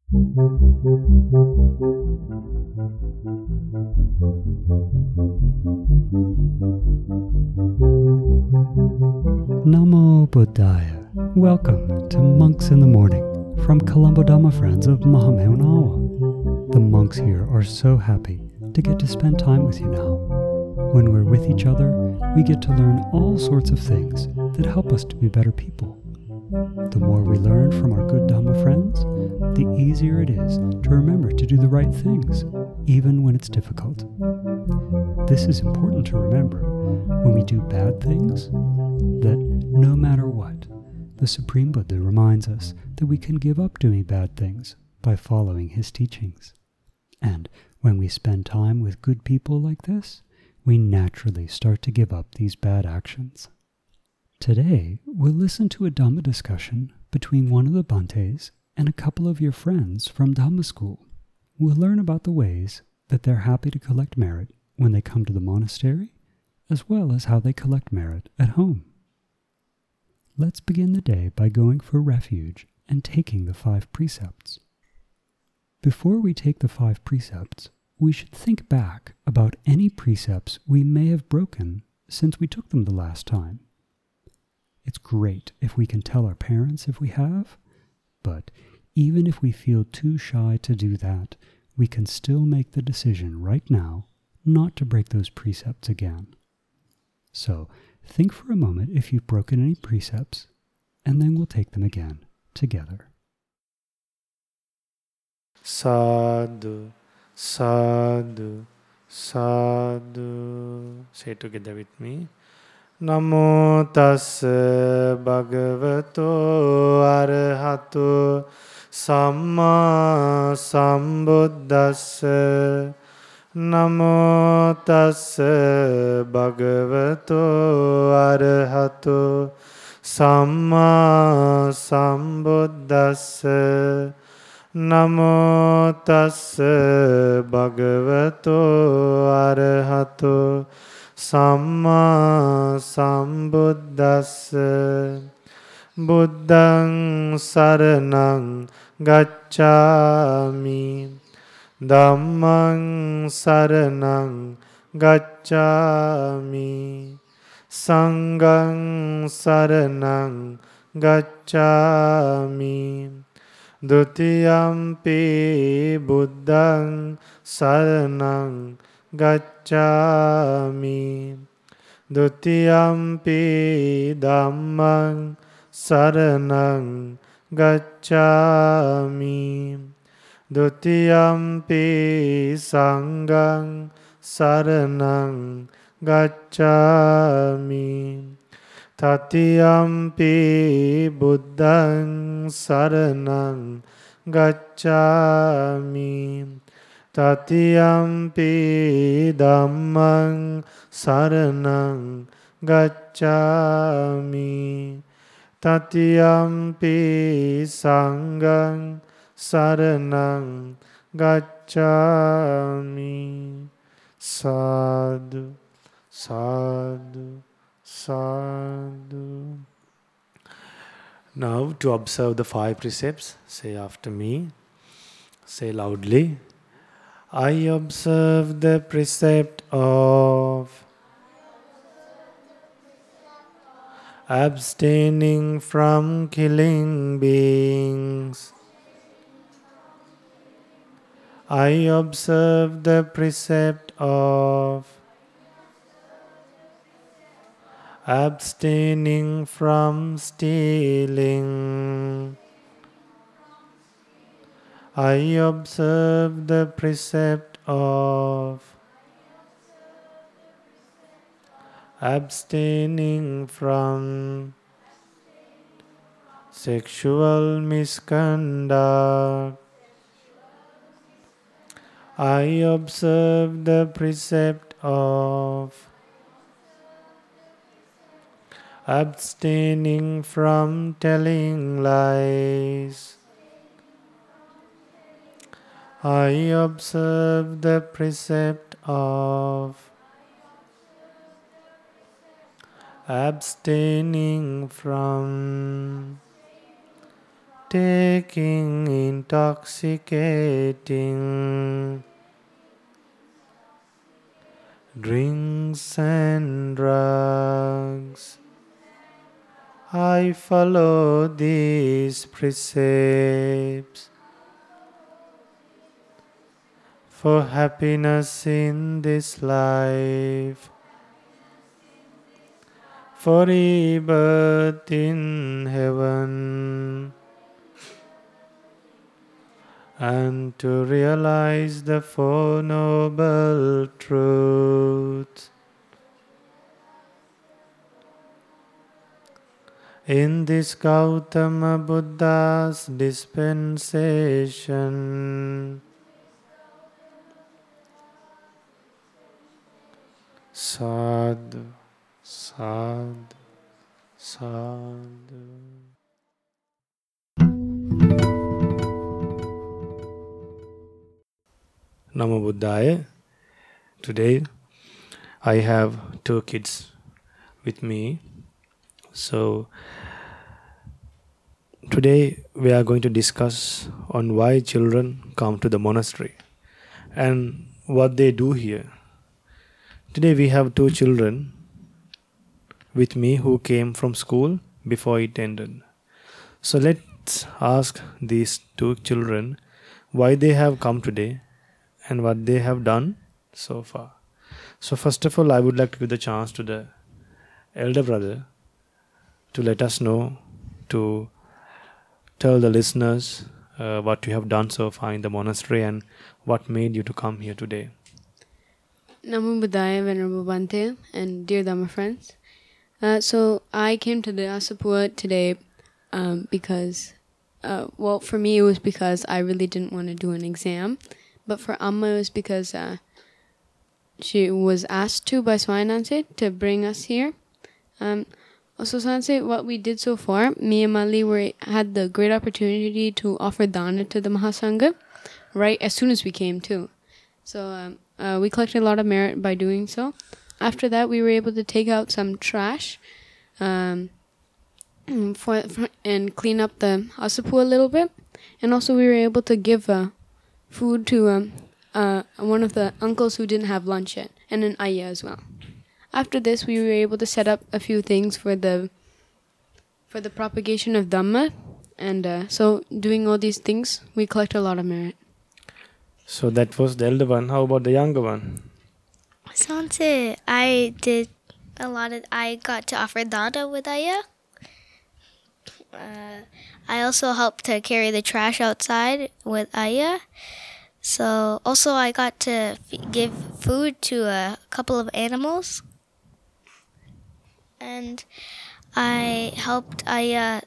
Namo Buddhaya. Welcome to Monks in the Morning from Colombo Dhamma Friends of Mahameonawa. The monks here are so happy to get to spend time with you now. When we're with each other, we get to learn all sorts of things that help us to be better people. The more we learn from our good Dhamma friends, the easier it is to remember to do the right things, even when it's difficult. This is important to remember when we do bad things, that no matter what, the Supreme Buddha reminds us that we can give up doing bad things by following his teachings. And when we spend time with good people like this, we naturally start to give up these bad actions. Today, we'll listen to a Dhamma discussion between one of the Bhantes and a couple of your friends from Dhamma school. We'll learn about the ways that they're happy to collect merit when they come to the monastery, as well as how they collect merit at home. Let's begin the day by going for refuge and taking the 5 precepts. Before we take the 5 precepts, we should think back about any precepts we may have broken since we took them the last time. It's great if we can tell our parents if we have, but even if we feel too shy to do that, we can still make the decision right now not to break those precepts again. So, think for a moment if you've broken any precepts, and then we'll take them again together. Sadhu, sadhu, sadhu. Say it together with me. Namo tassa bhagavato arahato samma sambuddhassa. Namo tassa bhagavato arahato samma sambuddhassa. Namo tassa bhagavato arahato samma sambuddhassa. Buddhaṃ saranam gacchāmi. Dhammaṃ saranam gacchāmi. Sanghaṃ saranam gacchāmi. Dutiyampi buddhaṃ saranam gacchāmi. Dutiyampi dhammaṃ saranam gacchāmi. Dutiyampi sanghaṃ saranam gacchāmi. Tatiyampi buddhaṃ saranam gacchāmi. Tatiyampi dhammaṃ saranam gacchāmi. Tatiyampi sanghaṃ saranam gacchāmi. Sadhu, sadhu, sadhu. Now to observe the 5 precepts, say after me. Say loudly. I observe the precept of abstaining from killing beings. I observe the precept of abstaining from stealing. I observe the precept of abstaining from sexual misconduct. I observe the precept of abstaining from telling lies. I observe the precept of abstaining from taking intoxicating drinks and drugs. I follow these precepts for happiness in this life, for rebirth in heaven, and to realize the Four Noble Truths. In this Gautama Buddha's dispensation, sadhu, sadhu, sadhu. Namo Buddhaya. Today I have two kids with me. So today we are going to discuss on why children come to the monastery and what they do here. Today we have two children with me who came from school before it ended. So let's ask these two children why they have come today and what they have done so far. So first of all, I would like to give the chance to the elder brother to let us know, to tell the listeners what you have done so far in the monastery and what made you to come here today. Namo Buddhaya, Venerable Bhante, and dear Dhamma friends. So I came to the Asapua today because, for me it was because I really didn't want to do an exam. But for Amma it was because she was asked to by Swaminatha to bring us here. Also, Swaminatha, what we did so far, me and Mali had the great opportunity to offer dana to the Mahasangha right as soon as we came too. So we collected a lot of merit by doing so. After that, we were able to take out some trash and clean up the Asapua a little bit. And also we were able to give food to one of the uncles who didn't have lunch yet, and an ayah as well. After this, we were able to set up a few things for the propagation of Dhamma, and so doing all these things, we collect a lot of merit. So that was the elder one. How about the younger one? Sounds it. I got to offer dana with ayah. I also helped to carry the trash outside with ayah. So also I got to give food to a couple of animals. And I helped ayah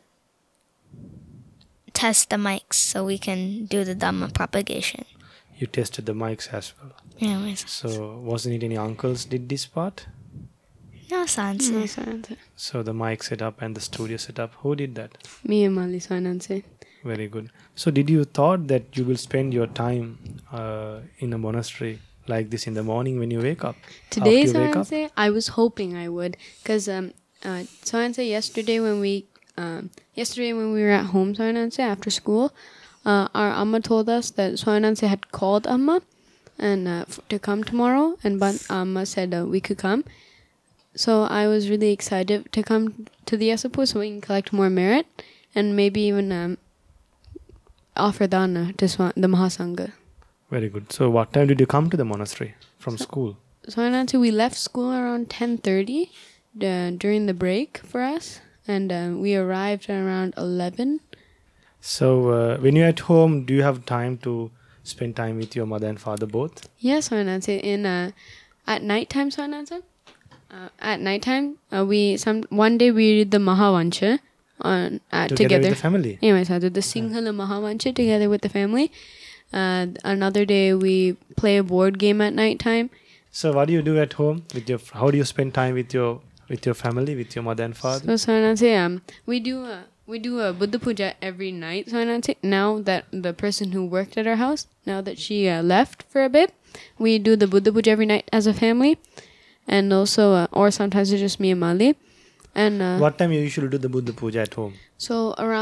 test the mics so we can do the Dhamma propagation. You tested the mics as well. Yeah, myself. So wasn't it any uncles did this part? No, Sanse. No, Swaminatha. So the mic setup and the studio setup, who did that? Me and Mali, Swaminatha. Very good. So did you thought that you will spend your time in a monastery like this in the morning when you wake up? Today, After you wake up? Swaminatha, I was hoping I would, because Swaminatha, yesterday when we were at home, Swaminatha, after school, our Amma told us that Swaminatha had called Amma and to come tomorrow, and Amma said we could come. So I was really excited to come to the Asapua so we can collect more merit and maybe even offer dana to the Mahasangha. Very good. So what time did you come to the monastery from school? So we left school around 10:30 during the break for us, and we arrived around 11. So when you're at home, do you have time to spend time with your mother and father both? Yes, Swaminatha. At nighttime, Swaminatha. At nighttime, one day we read the Mahavansha together with the family. Anyway, so I did the Sinhala Mahavansha together with the family. Another day we play a board game at nighttime. So what do you do at home with your? How do you spend time with your family, with your mother and father? So Swaminatha, we do a Buddha Puja every night. Swaminatha, now that the person who worked at our house, now that she left for a bit, we do the Buddha Puja every night as a family. And also, or sometimes it's just me and Mali. And what time you usually do the Buddha Puja at home? So around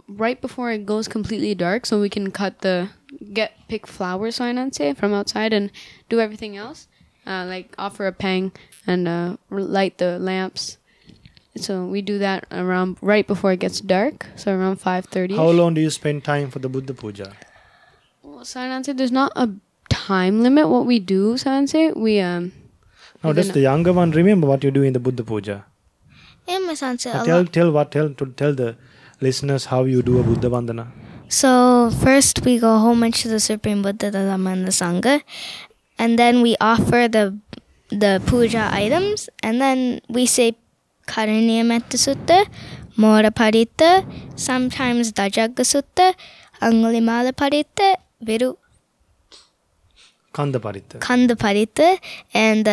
right before it goes completely dark, so we can pick flowers, so I say, from outside and do everything else, like offer a pang and light the lamps. So we do that around right before it gets dark, so around 5:30. How long do you spend time for the Buddha Puja? Well, so I say there's not a time limit what we do, so I say we Now, does the younger one remember what you do in the Buddha Puja? Tell the listeners how you do a Buddha Vandana. So first we go homage to the Supreme Buddha, the Dhamma, and the Sangha, and then we offer the puja items, and then we say Karaniya Metta Sutta, Mora Paritta, sometimes Dajagga Sutta, Angulimala Paritta, Viru Kanda Paritta. Kanda Paritta, and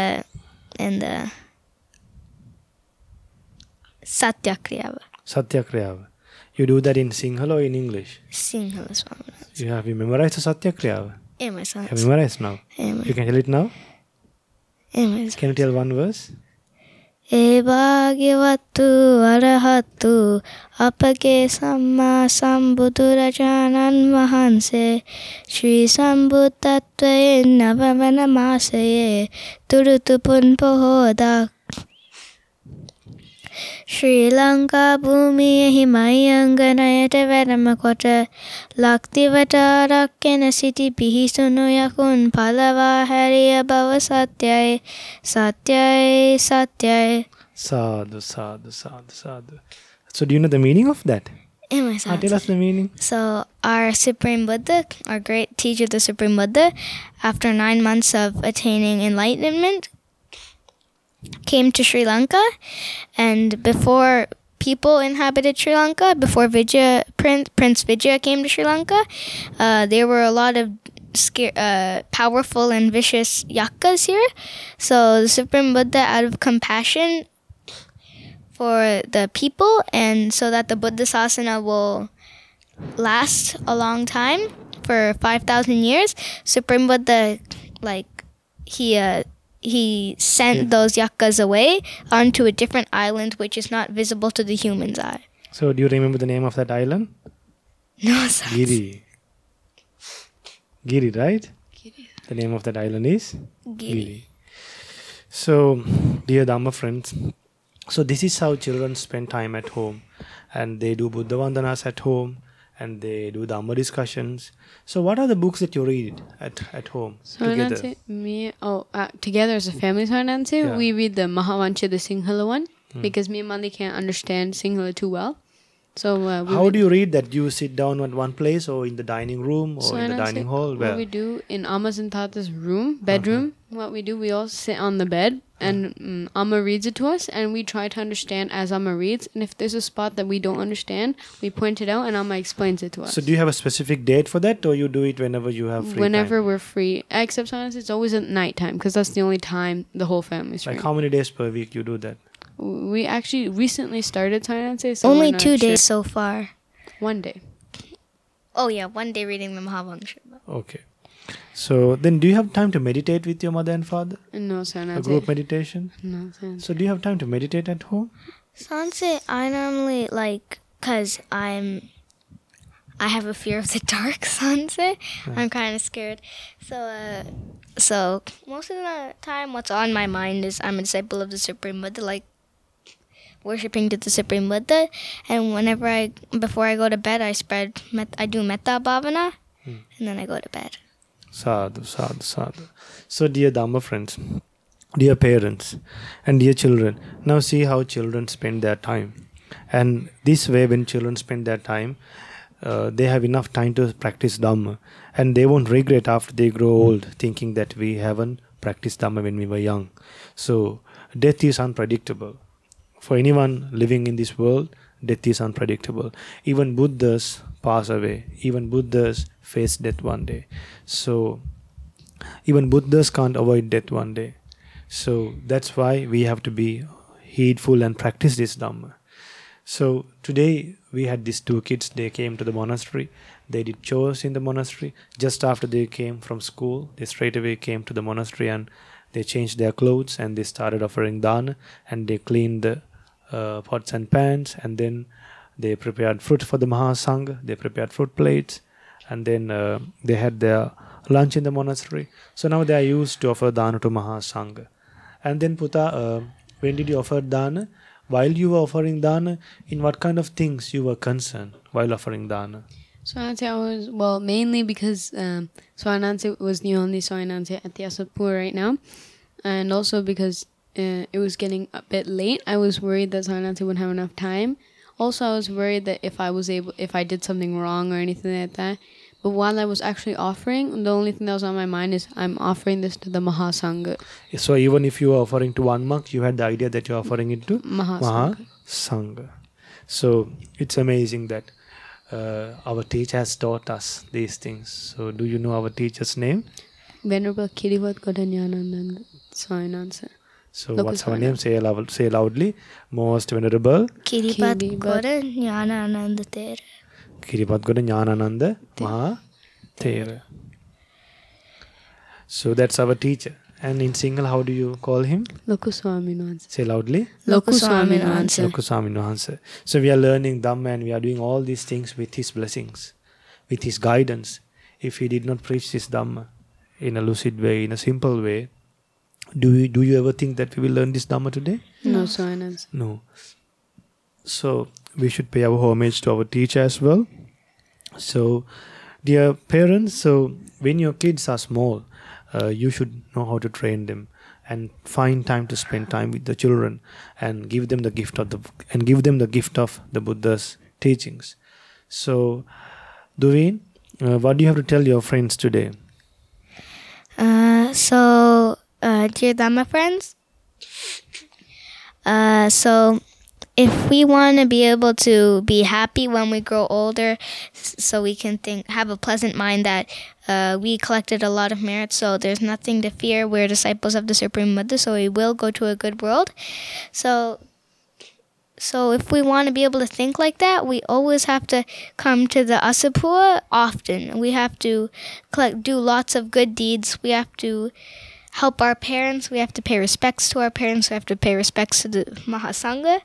Satyakriya. Satyakriya. You do that in Sinhala or in English? Sinhala Swami. You memorized the Satyakriya? Yeah, my son. You have memorized now? Yeah, You can tell it now? my Can you tell one verse? E bhagavatu arahatu apage samma sambuddharajanan mahanse Shri Sambuddhatvaye navavanamasaye turutu punpohodak Sri Lanka bhumi himayanganayata varamakota laktivata rakkena siti bihi sunuyakun palava hariya bhava satyai satyai satyai. Sadhu, sadhu, sadhu, sadhu. So do you know the meaning of that? In my son. Tell us the meaning. So our Supreme Buddha, our great teacher, the Supreme Buddha, after 9 months of attaining enlightenment, came to Sri Lanka, and before people inhabited Sri Lanka, before Prince Vijaya came to Sri Lanka, there were a lot of powerful and vicious yakas here. So the Supreme Buddha, out of compassion for the people, and so that the Buddha Sasana will last a long time, for 5,000 years, Supreme Buddha, he sent those yakas away onto a different island which is not visible to the human's eye. So do you remember the name of that island? No, sir. Giri. Giri, right? Giri. The name of that island is? Giri. So, dear Dhamma friends, so this is how children spend time at home, and they do Buddha Vandanas at home, and they do Dhamma discussions. So what are the books that you read at home So together? Together as a family, so Yeah. we read the Mahavancha, the Sinhala one, because me and Mali can't understand Sinhala too well. So How do you read that? Do you sit down at one place, or in the dining room, or in the dining hall? What we do in Amma's and Tata's bedroom, what we do, we all sit on the bed, and Amma reads it to us, and we try to understand as Amma reads. And if there's a spot that we don't understand, we point it out, and Amma explains it to us. So do you have a specific date for that, or you do it whenever you have free Whenever time? we're free. Except sometimes it's always at night time, because that's the only time the whole family's free. Like how many days per week you do that? We actually recently started Sinance, so Only we're not 2 sure. days so far. 1 day. Oh yeah, 1 day reading the Mahavancha. Okay. So then do you have time to meditate with your mother and father? No, A Sinance. group meditation? No, Sinance. So do you have time to meditate at home? Sanse, I normally cause I have a fear of the dark, Sanse. I'm kind of scared. So most of the time, what's on my mind is I'm a disciple of the Supreme Buddha, worshipping to the Supreme Buddha. And before I go to bed, I do Metta Bhavana, and then I go to bed. Sadhu, sadhu, sadhu. So dear Dhamma friends, dear parents, and dear children, now see how children spend their time. And this way, when children spend their time, they have enough time to practice Dhamma, and they won't regret after they grow old thinking that we haven't practiced Dhamma when we were young. So death is unpredictable. For anyone living in this world, death is unpredictable. Even Buddhas pass away. Even Buddhas face death one day. So even Buddhas can't avoid death one day. So that's why we have to be heedful and practice this Dhamma. So today we had these 2 kids. They came to the monastery. They did chores in the monastery. Just after they came from school, they straight away came to the monastery and they changed their clothes and they started offering dana, and they cleaned the pots and pans, and then They prepared fruit for the Mahasangha. They prepared fruit plates. And then they had their lunch in the monastery. So now they are used to offer dana to Mahasangha. And then Puta, when did you offer dana? While you were offering dana, in what kind of things you were concerned while offering dana? Swainanse, I was, mainly because Swainanse was the only Swainanse at the Asapur right now. And also because it was getting a bit late. I was worried that Swainanse wouldn't have enough time. Also, I was worried that if I did something wrong or anything like that. But while I was actually offering, the only thing that was on my mind is I'm offering this to the Mahasangha. So even if you were offering to one monk, you had the idea that you're offering it to Mahasangha. Mahasangha. So it's amazing that our teacher has taught us these things. So do you know our teacher's name? Venerable Kirivat Godanyanananda Swainanse. So Local what's our name? Say loudly. Most Venerable Kiripat Kiripat Goda Jnana Ananda Thera. Kiripat Goda Jnanananda Mahathera. So that's our teacher. And in Sinhala, how do you call him? Loku Swaminanse. Say loudly. Loku Swaminanse. Loku Swaminanse. So we are learning Dhamma and we are doing all these things with his blessings, with his guidance. If he did not preach this Dhamma in a lucid way, in a simple way, do you ever think that we will learn this Dhamma today? No Swaminanse. No. So we should pay our homage to our teacher as well. So dear parents, so when your kids are small, you should know how to train them and find time to spend time with the children and give them the gift of the Buddha's teachings. So Duveen, what do you have to tell your friends today? Dear Dhamma friends, so if we want to be able to be happy when we grow older, so we can have a pleasant mind that we collected a lot of merit, so there's nothing to fear. We're disciples of the Supreme Buddha, so we will go to a good world. So if we want to be able to think like that, we always have to come to the Asapua often. We have to do lots of good deeds. We have to help our parents. We have to pay respects to our parents. We have to pay respects to the Mahasangha.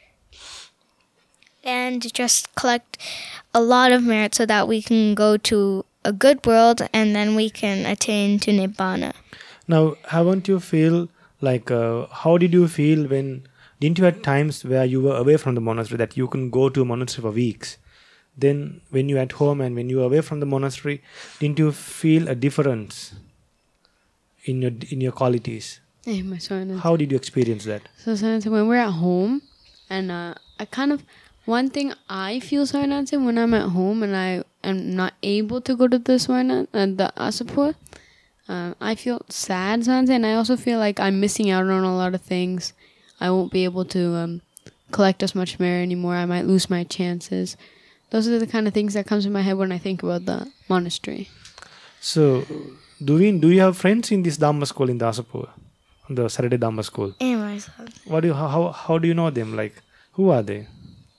And just collect a lot of merit so that we can go to a good world and then we can attain to Nibbana. Now, haven't you feel like, how did you feel didn't you have times where you were away from the monastery that you can go to a monastery for weeks? Then when you at home and when you were away from the monastery, didn't you feel a difference in your qualities? Yeah, my Swaminanse. How did you experience that? So Swaminanse, when we're at home, and I kind of, one thing I feel Swaminanse when I'm at home and I am not able to go to the the Asapur, I feel sad Swaminanse, and I also feel like I'm missing out on a lot of things. I won't be able to collect as much merit anymore. I might lose my chances. Those are the kind of things that comes in my head when I think about the monastery. So, Duveen, do you have friends in this Dhamma school in the Asapur, the Saturday Dhamma school? How do you know them? Like, who are they?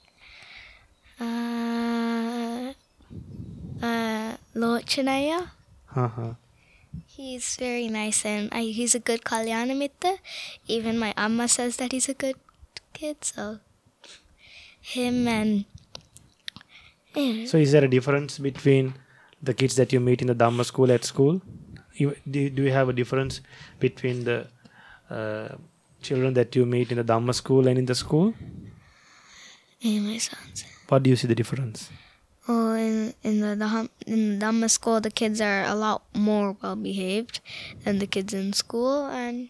Lochanaya. He's very nice and he's a good Kalyana Mitta. Even my Amma says that he's a good kid, so him and... So is there a difference between the kids that you meet in the Dhamma school at school? Do you have a difference between the children that you meet in the Dhamma school and in the school? My sons. What do you see the difference? Oh, in the Dhamma school, the kids are a lot more well behaved than the kids in school, and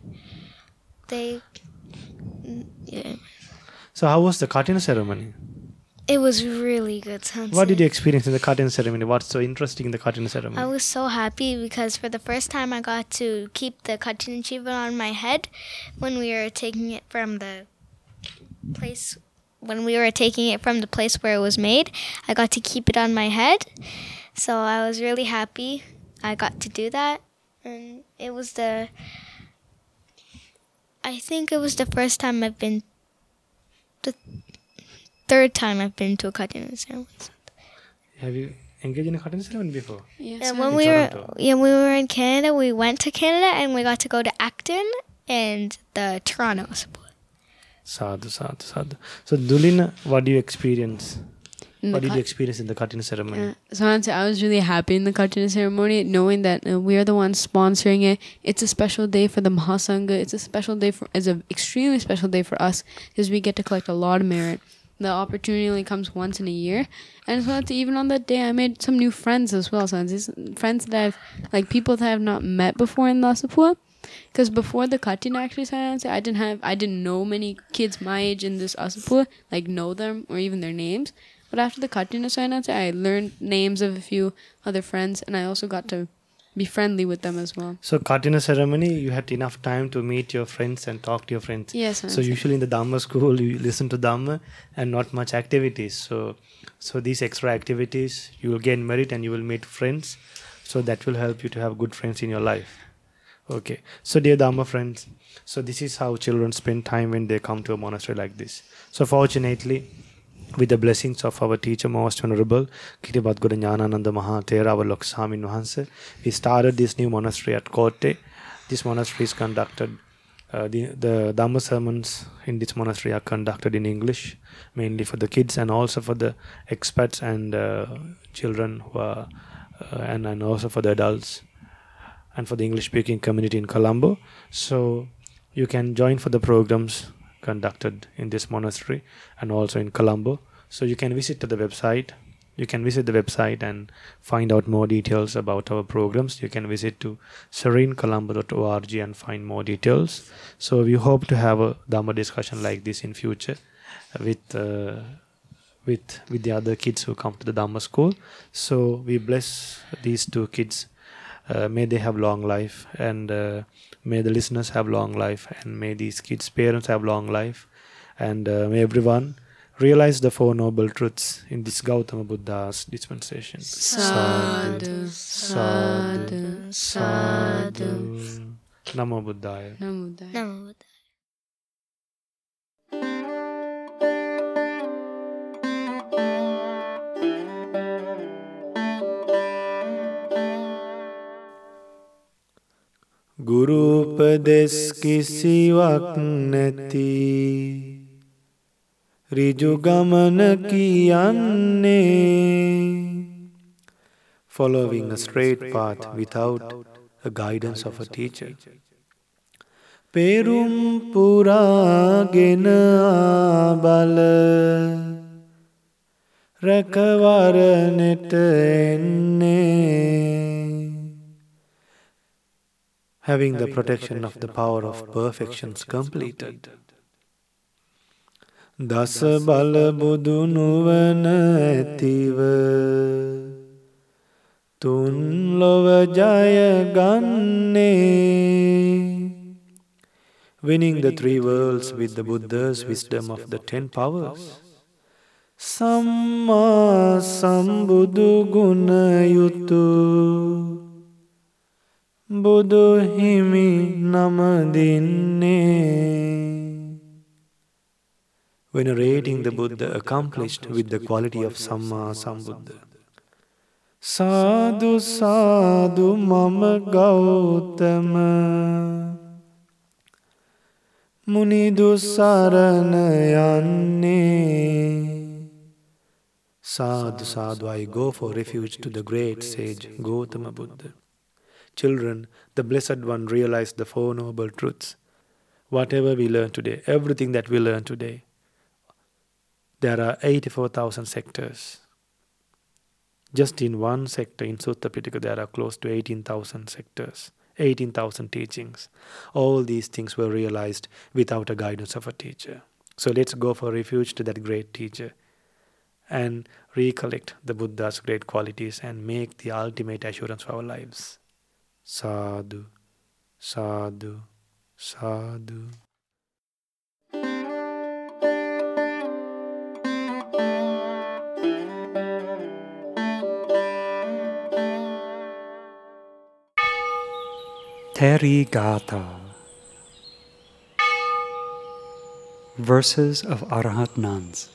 yeah. So how was the Katina ceremony? It was really good, Sensei. What did you experience in the Katina ceremony? What's so interesting in the Katina ceremony? I was so happy because for the first time I got to keep the Katina Chiva on my head when we were taking it from the place. When we were taking it from the place where it was made, I got to keep it on my head. So I was really happy I got to do that. And I think it was the first time the third time I've been to a Katina ceremony. Have you engaged in a Katina ceremony before? Yes. And when we were in Canada, we went to Canada and we got to go to Acton and the Toronto Asapua. Sadhu, sadhu, sadhu. So, Dulina, what do you experience? In What the did you experience in the Katina ceremony? So honestly, I was really happy in the Katina ceremony, knowing that we are the ones sponsoring it. It's a special day for the Mahasangha. It's a special day it's an extremely special day for us because we get to collect a lot of merit. The opportunity only comes once in a year, and so even on that day, I made some new friends as well. So these friends that I've people that I have not met before in Lhasa Pua. Because before the Katina actually started, I didn't know many kids my age in this Asapua, know them or even their names. But after the Katina started, I learned names of a few other friends, and I also got to be friendly with them as well. So, Katina ceremony, you had enough time to meet your friends and talk to your friends. Yes. So usually in the Dhamma school, you listen to Dhamma and not much activities. So these extra activities, you will gain merit and you will meet friends. So that will help you to have good friends in your life. Okay. So dear Dhamma friends, so this is how children spend time when they come to a monastery like this. So fortunately, with the blessings of our teacher, Most Venerable Kiribati Jnanananda Maha Theravada Swamin Wahanse, we started this new monastery at Kotte. This monastery is conducted, the Dhamma sermons in this monastery are conducted in English, mainly for the kids and also for the expats and children who are, and also for the adults and for the English-speaking community in Colombo. So you can join for the programs conducted in this monastery and also in Colombo. So you can visit the website. You can visit the website and find out more details about our programs. You can visit to serenecolombo.org and find more details. So we hope to have a Dhamma discussion like this in future with the other kids who come to the Dhamma school. So we bless these two kids. May they have long life, and may the listeners have long life, and may these kids' parents have long life, and may everyone realize the Four Noble Truths in this Gautama Buddha's dispensation. Sadhu, sadhu, sadhu. Namo Buddhaya. Namo Buddhaya. Namo Buddhaya. Guru Upades kisiwak neti Riju gamana kiyanne, following a straight path without a guidance of a teacher. Perum pura gena bala rakawaraneta enne, having the protection of the power of perfections completed. Dasa bala budu nuvana ativa tun lova jaya ganne, winning the three worlds with the Buddha's wisdom of the 10 powers. Samma sambudu guna yutu Budu himi namadinne, venerating the Buddha accomplished with the quality of Samma Sambuddha. Sadhu sadhu mama Gautama munidu saranayanne. Sadhu sadhu, I go for refuge to the great sage Gautama Buddha. Children, the Blessed One realized the Four Noble Truths. Whatever we learn today, everything that we learn today, there are 84,000 sectors. Just in one sector in Sutta Pitaka, there are close to 18,000 sectors, 18,000 teachings. All these things were realized without a guidance of a teacher. So let's go for refuge to that great teacher and recollect the Buddha's great qualities and make the ultimate assurance for our lives. Sadhu, sadhu, sadhu. Therigatha. Verses of Arhat Nuns.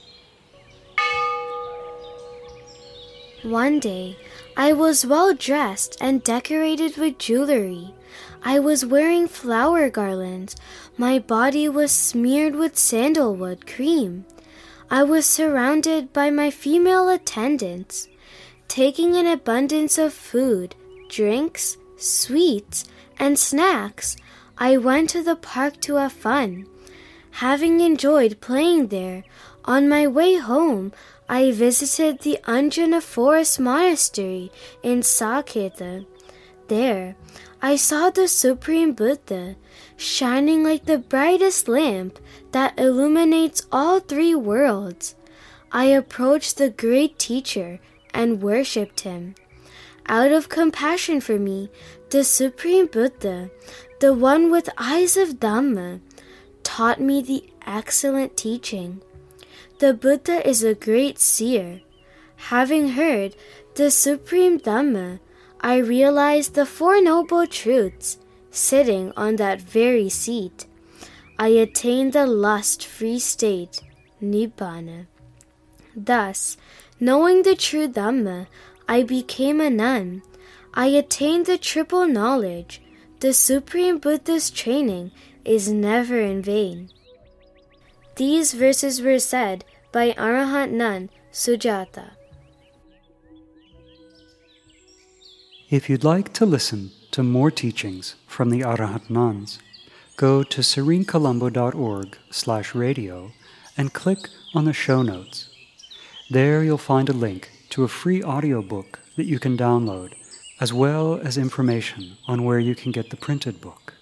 One day, I was well dressed and decorated with jewelry. I was wearing flower garlands. My body was smeared with sandalwood cream. I was surrounded by my female attendants, taking an abundance of food, drinks, sweets, and snacks. I went to the park to have fun. Having enjoyed playing there, on my way home, I visited the Anjana Forest Monastery in Saketa. There, I saw the Supreme Buddha, shining like the brightest lamp that illuminates all three worlds. I approached the great teacher and worshipped him. Out of compassion for me, the Supreme Buddha, the one with eyes of Dhamma, taught me the excellent teaching. The Buddha is a great seer. Having heard the Supreme Dhamma, I realized the Four Noble Truths, sitting on that very seat. I attained the lust-free state, Nibbana. Thus, knowing the true Dhamma, I became a nun. I attained the triple knowledge. The Supreme Buddha's training is never in vain. These verses were said by Arahant Nun Sujata. If you'd like to listen to more teachings from the Arahant Nuns, go to serenecolombo.org/radio and click on the show notes. There you'll find a link to a free audiobook that you can download, as well as information on where you can get the printed book.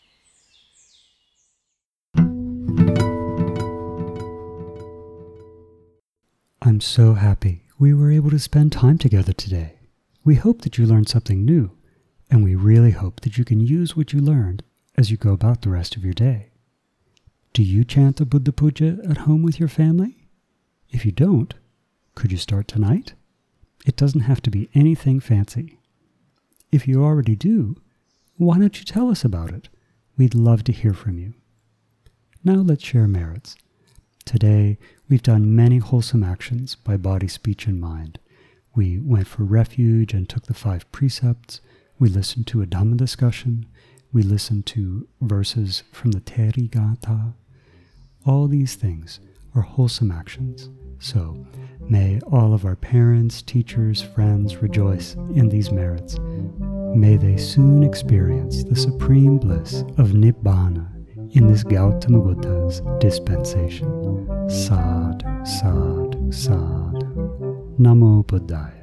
I'm so happy we were able to spend time together today. We hope that you learned something new, and we really hope that you can use what you learned as you go about the rest of your day. Do you chant the Buddha Puja at home with your family? If you don't, could you start tonight? It doesn't have to be anything fancy. If you already do, why don't you tell us about it? We'd love to hear from you. Now let's share merits. Today, we've done many wholesome actions by body, speech, and mind. We went for refuge and took the 5 precepts. We listened to a Dhamma discussion. We listened to verses from the Therigatha. All these things are wholesome actions. So, may all of our parents, teachers, friends rejoice in these merits. May they soon experience the supreme bliss of Nibbana in this Gautama Buddha's dispensation. Sadhu, sadhu, sadhu. Namo Buddhaya.